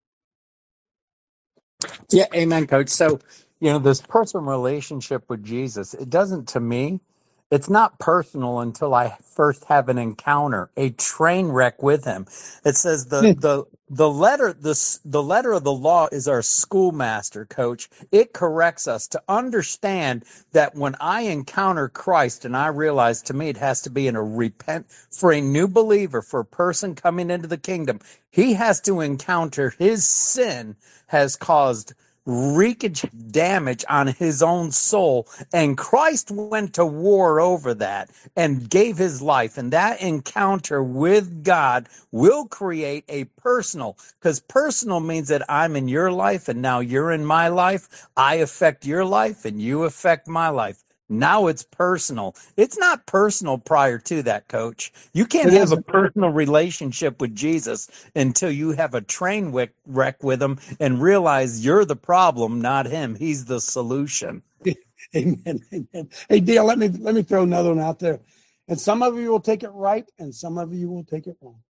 Yeah, amen, Coach. So, this personal relationship with Jesus, to me, it's not personal until I first have an encounter, a train wreck with him. It says the letter of the law is our schoolmaster, Coach. It corrects us to understand that when I encounter Christ, and I realize, to me, it has to be in a repent for a new believer, for a person coming into the kingdom. He has to encounter his sin has caused wreakage damage on his own soul, and Christ went to war over that and gave his life, and that encounter with God will create a personal, because personal means that I'm in your life and now you're in my life. I affect your life and you affect my life. Now it's personal. It's not personal prior to that, Coach. You can't have a personal relationship with Jesus until you have a train wreck with him and realize you're the problem, not him. He's the solution. Amen. Amen. Hey, Dale, let me throw another one out there. And some of you will take it right, and some of you will take it wrong.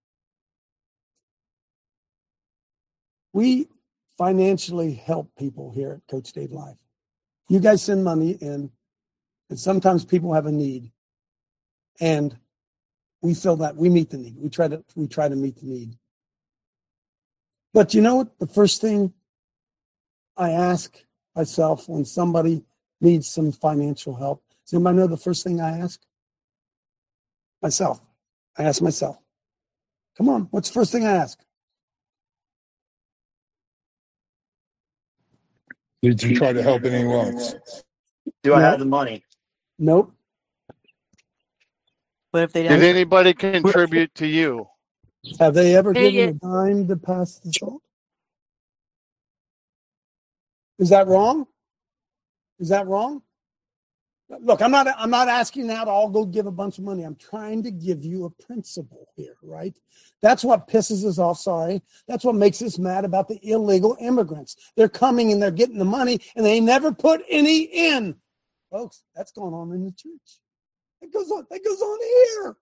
We financially help people here at Coach Dave Live. You guys send money in. And sometimes people have a need, and we feel that we meet the need. We try to meet the need. But you know what? The first thing I ask myself when somebody needs some financial help, does anybody know the first thing I ask? Myself. I ask myself, come on, what's the first thing I ask? Did you try to help anyone else? Do I have the money? Nope. But if they did anybody contribute to you? Have they ever given a dime to pass the salt? Is that wrong? Is that wrong? Look, I'm not asking now to all go give a bunch of money. I'm trying to give you a principle here, right? That's what pisses us off, sorry. That's what makes us mad about the illegal immigrants. They're coming and they're getting the money and they never put any in. Folks, that's going on in the church. That goes on here.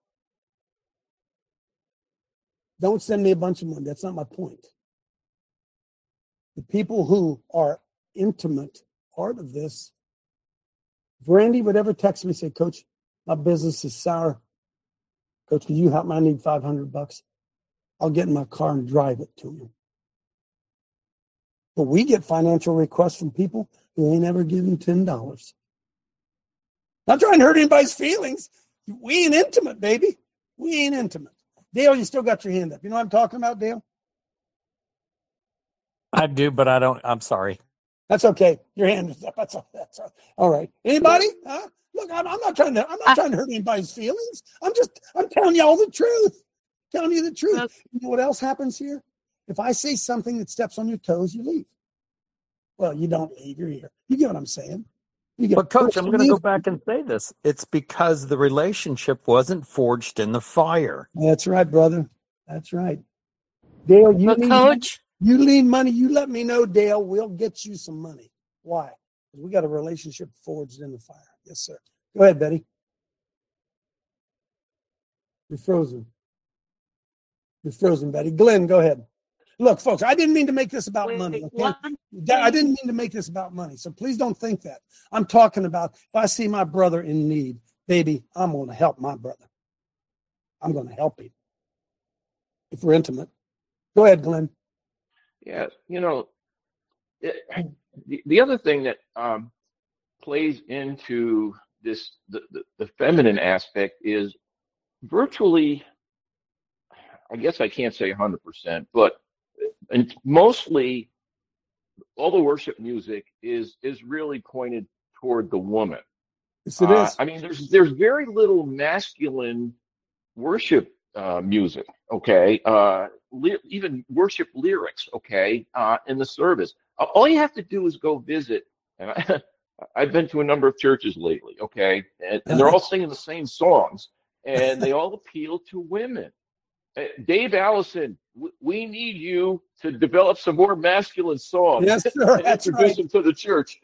Don't send me a bunch of money. That's not my point. The people who are intimate part of this, if Randy would ever text me and say, Coach, my business is sour. Coach, could you help me? I need $500. I'll get in my car and drive it to him. But we get financial requests from people who ain't ever given $10. Not trying to hurt anybody's feelings. We ain't intimate, baby. We ain't intimate. Dale, you still got your hand up. You know what I'm talking about, Dale? I do, but I don't. I'm sorry. That's okay. Your hand is up. That's all right. Anybody? Look, I'm not trying to hurt anybody's feelings. I'm telling you all the truth. Telling you the truth. You know what else happens here? If I say something that steps on your toes, you leave. Well, you don't leave. You're here. You get what I'm saying? But Coach, I'm going to go back and say this. It's because the relationship wasn't forged in the fire. That's right, brother. That's right. Dale, you need money. You let me know, Dale. We'll get you some money. Why? Because we got a relationship forged in the fire. Yes, sir. Go ahead, Betty. You're frozen. You're frozen, Betty. Glenn, go ahead. Look, folks, I didn't mean to make this about money. Okay? I didn't mean to make this about money, so please don't think that. I'm talking about if I see my brother in need, baby, I'm going to help my brother. I'm going to help him. If we're intimate. Go ahead, Glenn. Yeah, the other thing that plays into this, the feminine aspect is virtually, I guess I can't say 100%, but and mostly all the worship music is really pointed toward the woman. Yes, it is. I mean, there's very little masculine worship music, okay? Even worship lyrics, okay, in the service. All you have to do is go visit, and I've been to a number of churches lately, okay, and they're all singing the same songs, and they all appeal to women. Dave Allison, we need you to develop some more masculine songs. Yes, sir. And That's introduce right. them to the church.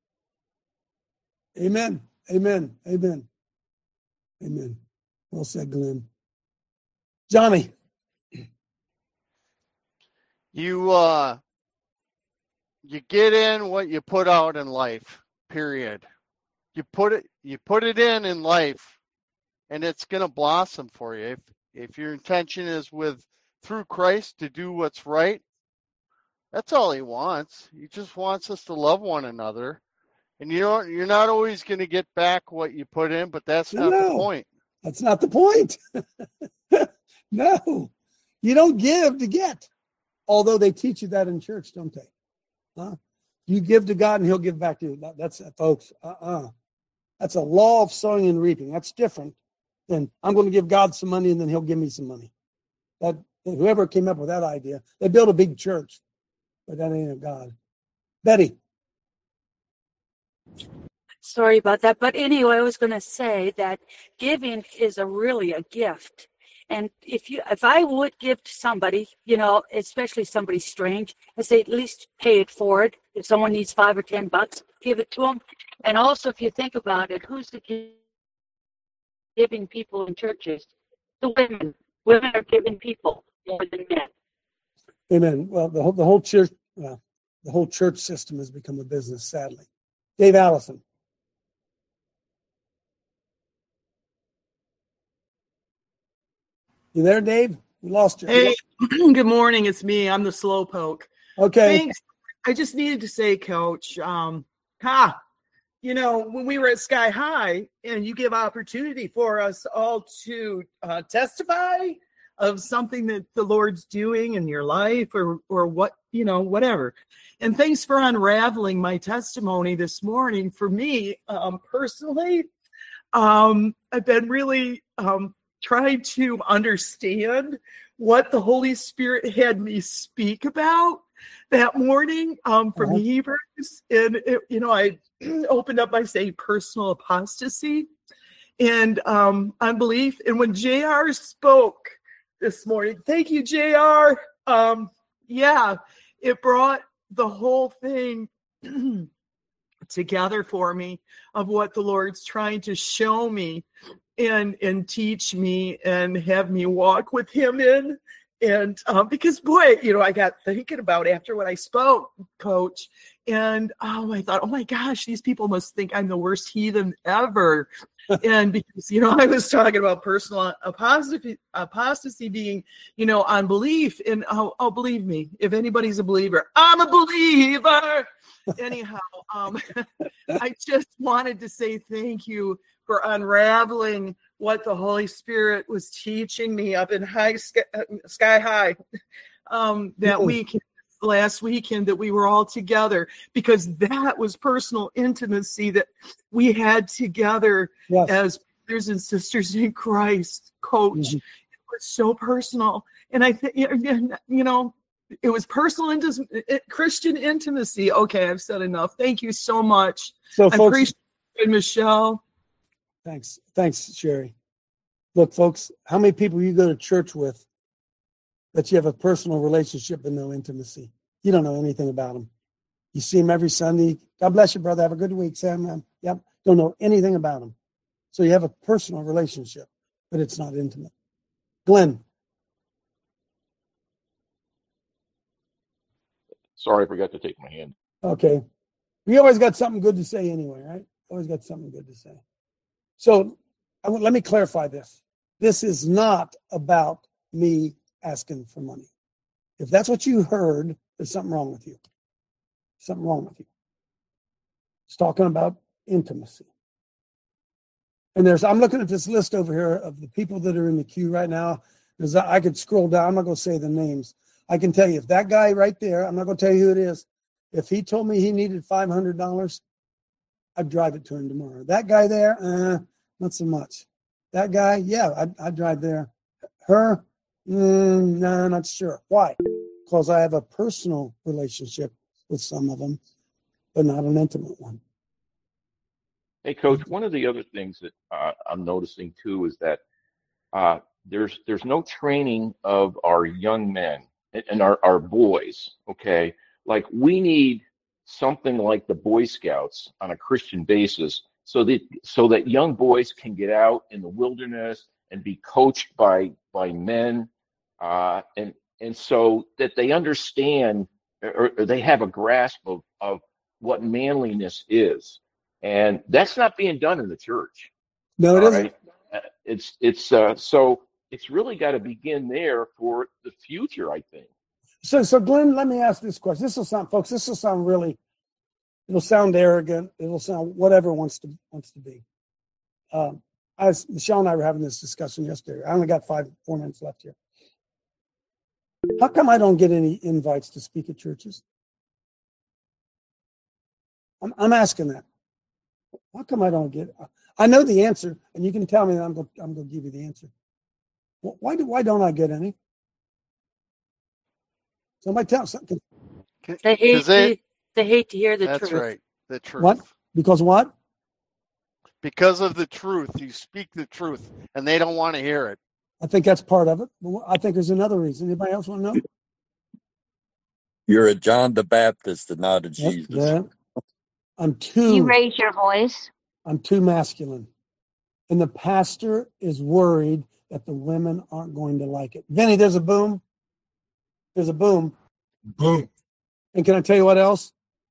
Amen. Amen. Amen. Amen. Well said, Glenn. Johnny. You get in what you put out in life, period. You put it in life, and it's gonna blossom for you. If your intention is through Christ to do what's right, that's all he wants. He just wants us to love one another. And you're not always going to get back what you put in, but that's not the point. That's not the point. No. You don't give to get. Although they teach you that in church, don't they? Huh? You give to God and he'll give back to you. That's folks. That's a law of sowing and reaping. That's different than I'm going to give God some money and then he'll give me some money. That whoever came up with that idea, they built a big church, but that ain't of God. Betty. Sorry about that. But anyway, I was going to say that giving is really a gift. And if I would give to somebody, especially somebody strange, I say at least pay it forward. If someone needs $5 or $10, give it to them. And also, if you think about it, who's the giving people in churches? The women. Women are giving people more than men. Amen. Well, the whole church system has become a business, sadly. Dave Allison. You there, Dave? We lost you. Hey, good morning. It's me. I'm the slowpoke. Okay. Thanks. I just needed to say, Coach, when we were at Sky High and you give opportunity for us all to testify of something that the Lord's doing in your life or what, whatever. And thanks for unraveling my testimony this morning. For me, personally, I've been really trying to understand what the Holy Spirit had me speak about that morning from Hebrews. And, I opened up by saying personal apostasy and unbelief. And when JR spoke this morning, thank you, JR. It brought the whole thing together for me of what the Lord's trying to show me and teach me and have me walk with him in. And because, boy, I got thinking about after what I spoke, Coach, and I thought, oh my gosh, these people must think I'm the worst heathen ever. And because, I was talking about personal apostasy being, unbelief. And believe me, if anybody's a believer, I'm a believer. Anyhow, I just wanted to say thank you for unraveling what the Holy Spirit was teaching me up in Sky High that weekend, last weekend that we were all together, because that was personal intimacy that we had together as brothers and sisters in Christ, Coach. It was so personal. And I think, it was personal Christian intimacy. Okay, I've said enough. Thank you so much. So, I folks, appreciate it, Michelle. Thanks, Sherry. Look, folks, how many people you go to church with that you have a personal relationship and no intimacy? You don't know anything about them. You see them every Sunday. God bless you, brother. Have a good week, Sam. Yep. Don't know anything about them. So you have a personal relationship, but it's not intimate. Glenn. Sorry, I forgot to take my hand. Okay. We always got something good to say anyway, right? Always got something good to say. So let me clarify this. This is not about me asking for money. If that's what you heard, there's something wrong with you. Something wrong with you. It's talking about intimacy. And I'm looking at this list over here of the people that are in the queue right now. Because I could scroll down. I'm not going to say the names. I can tell you, if that guy right there, I'm not going to tell you who it is, if he told me he needed $500, I'd drive it to him tomorrow. That guy there, not so much. That guy, yeah, I'd drive there. Her, no, not sure. Why? Because I have a personal relationship with some of them, but not an intimate one. Hey, Coach, one of the other things that I'm noticing too is that there's no training of our young men and our boys, okay? Like, we need something like the Boy Scouts on a Christian basis so that young boys can get out in the wilderness and be coached by men, and so that they understand or they have a grasp of what manliness is. And that's not being done in the church. No, it isn't. Right? So it's really got to begin there for the future, I think. So Glenn, let me ask this question. This will sound really, it'll sound arrogant. It'll sound whatever it wants to be. Michelle and I were having this discussion yesterday. I only got 4 minutes left here. How come I don't get any invites to speak at churches? I'm asking that. How come I don't get? I know the answer, and you can tell me that I'm going to give you the answer. Why don't I get any? Somebody tell something. They hate to hear the truth. That's right. The truth. What? Because what? Because of the truth. You speak the truth, and they don't want to hear it. I think that's part of it. But I think there's another reason. Anybody else want to know? You're a John the Baptist and not a Jesus. Yeah. You raise your voice. I'm too masculine. And the pastor is worried that the women aren't going to like it. Vinny, there's a boom. There's a boom. Boom. And can I tell you what else?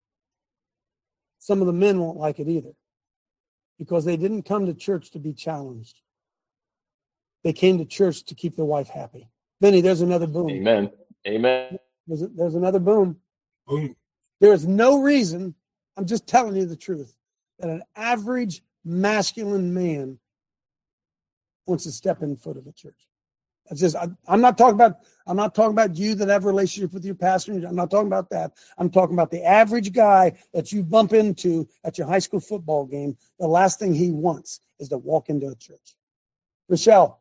Some of the men won't like it either, because they didn't come to church to be challenged. They came to church to keep their wife happy. Vinny, there's another boom. Amen. Amen. There's another boom. Boom. There is no reason, I'm just telling you the truth, that an average masculine man wants to step in foot of a church. It's just, I'm not talking about you that have a relationship with your pastor. I'm not talking about that. I'm talking about the average guy that you bump into at your high school football game. The last thing he wants is to walk into a church. Rochelle.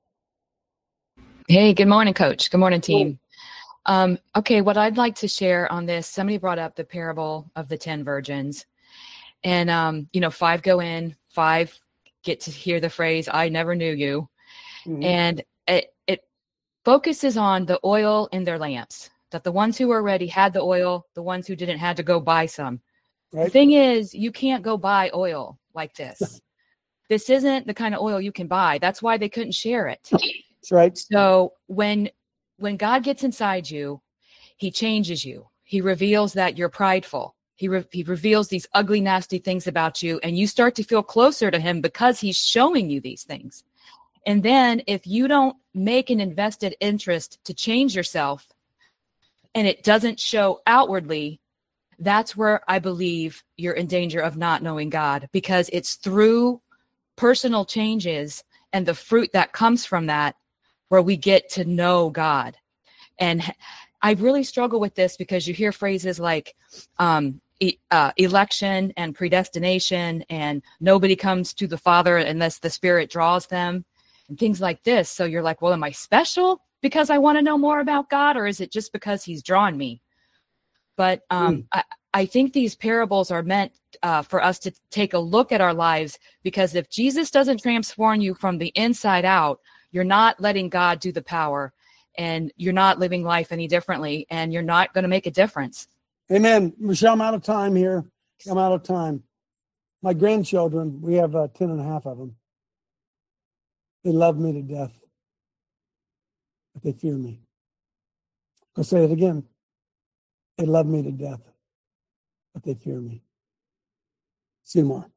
Hey, good morning, Coach. Good morning, team. Okay, what I'd like to share on this, somebody brought up the parable of the 10 virgins. And, 5 go in, 5 get to hear the phrase, I never knew you. Mm-hmm. And it focuses on the oil in their lamps, that the ones who were ready had the oil, the ones who didn't had to go buy some. Right. The thing is, you can't go buy oil like this. This isn't the kind of oil you can buy. That's why they couldn't share it. That's right. So when God gets inside you, he changes you. He reveals that you're prideful. He reveals these ugly, nasty things about you, and you start to feel closer to him because he's showing you these things. And then if you don't make an invested interest to change yourself, and it doesn't show outwardly, that's where I believe you're in danger of not knowing God, because it's through personal changes and the fruit that comes from that where we get to know God. And I really struggle with this because you hear phrases like election and predestination, and nobody comes to the Father unless the Spirit draws them, and things like this. So you're like, well, am I special because I want to know more about God, or is it just because he's drawn me? But I think these parables are meant for us to take a look at our lives, because if Jesus doesn't transform you from the inside out, you're not letting God do the power, and you're not living life any differently, and you're not going to make a difference. Amen. Michelle, I'm out of time here. I'm out of time. My grandchildren, we have 10 and a half of them. They love me to death. but they fear me. I'll say it again. They love me to death, but they fear me. See you tomorrow.